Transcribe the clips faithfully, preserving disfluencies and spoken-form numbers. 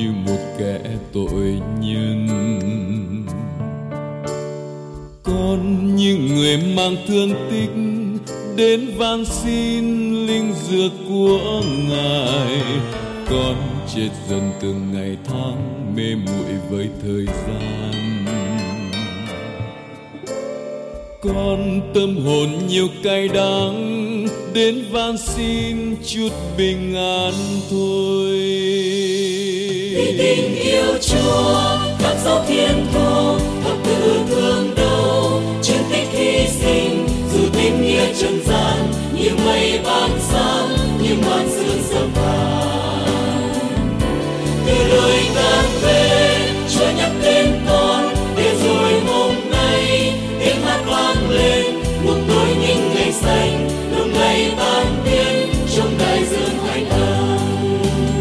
như một kẻ tội nhân. Con như người mang thương tích đến van xin linh dược của Ngài. Con chết dần từng ngày tháng mê muội với thời gian. Con tâm hồn nhiều cay đắng đến van xin chút bình an thôi. Vì tình yêu Chúa khắc sâu thiên thu, thập tự thương đâu chuyên tích hy sinh. Dù tình nghĩa trần gian như mây ban sáng, như màn sương sớm vàng. Từ lời can về Chúa nhắc tên con, để rồi hôm nay tiếng hát vang lên. Một tối những ngày xanh lúc ngày tan biến trong đại dương thánh ân.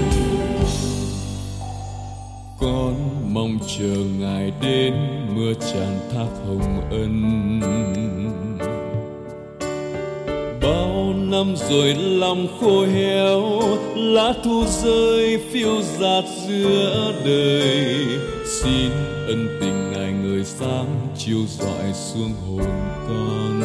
Con mong chờ Ngài đến mưa tràn thác hồng ân. Bao năm rồi lòng khô héo, lá thu rơi phiêu dạt giữa đời. Xin ân tình Ngài ngời sáng chiếu rọi xuống hồn con.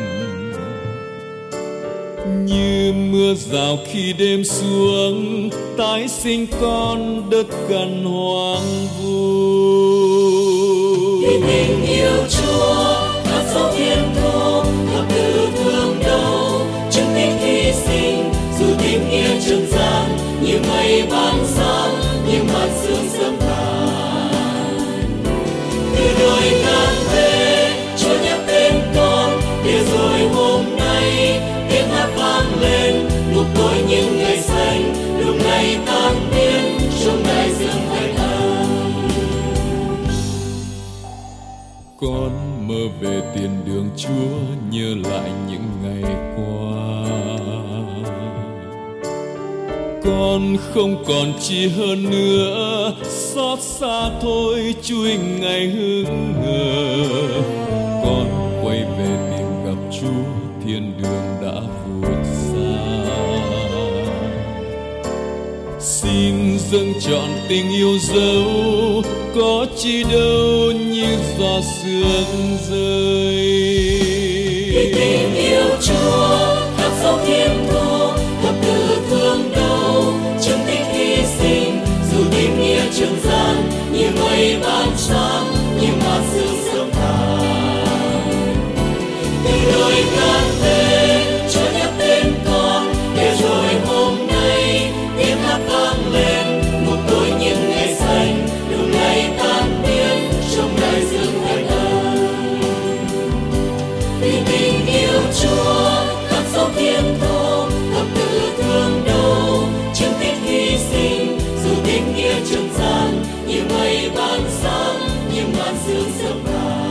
Như mưa rào khi đêm xuống, tái sinh con đất cằn hoang vu. Vì tình yêu Chúa khắc sâu thiên thu, thập tự thương đâu chứng tích hy sinh. Dù tình nghĩa trần gian như mây ban sáng, như màn sương sớm tàn. Từ đời can về Chúa nhắc tên con, để rồi hôm nay tiếng hát vang lên. Một tối những ngày xanh lúc ngày tan biến trong đại dương thánh ân. Con mơ về tiền đường Chúa, nhớ lại những ngày qua. Con không còn chi hơn nữa, xót xa thôi chui ngày hững hờ. Con quay về tìm gặp Chúa, thiên đường đã vụt xa. Xin dâng trọn tình yêu dấu, có chi đâu như giọt sương rơi. Vì tình yêu Chúa khắc sâu thiên thu, thập tự thương đâu chứng tích hy sinh. Dù tình nghĩa trần gian như mây ban sáng, như màn sương sớm tàn. Từ đời can về Chúa nhắc tên con, để rồi hôm nay tiếng hát vang lên. Một tối những ngày xanh lúc ngày tan biến trong đại dương thánh ân. Vì tình yêu Chúa khắc sâu thiên thu, thập tự thương đâu chứng tích hy sinh. Dù tình nghĩa trần gian như mây ban sáng, như màn sương sớm tàn.